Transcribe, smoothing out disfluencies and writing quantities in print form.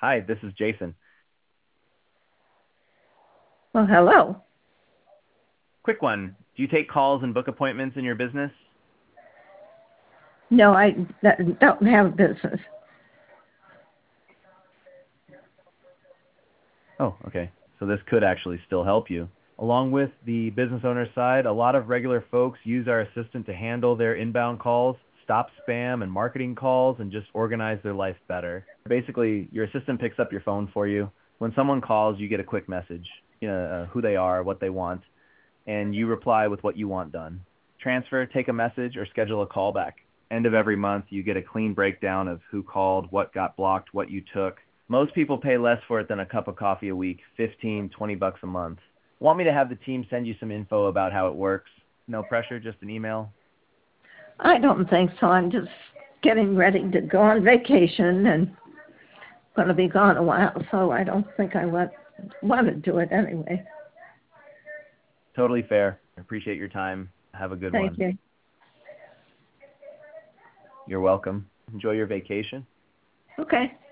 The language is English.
Hi, this is Jason. Well, hello. Quick one. Do you take calls and book appointments in your business? No, I don't have a business. Oh, okay. So this could actually still help you. Along with the business owner side, a lot of regular folks use our assistant to handle their inbound calls, stop spam and marketing calls, and just organize their life better. Basically, your assistant picks up your phone for you. When someone calls, you get a quick message, who they are, what they want, and you reply with what you want done. Transfer, take a message, or schedule a call back. End of every month, you get a clean breakdown of who called, what got blocked, what you took. Most people pay less for it than a cup of coffee a week, 15, 20 bucks a month. Want me to have the team send you some info about how it works? No pressure, just an email? I don't think so. I'm just getting ready to go on vacation and going to be gone a while, so I don't think I want to do it anyway. Totally fair. I appreciate your time. Have a good Thank one. you. You're welcome. Enjoy your vacation. Okay.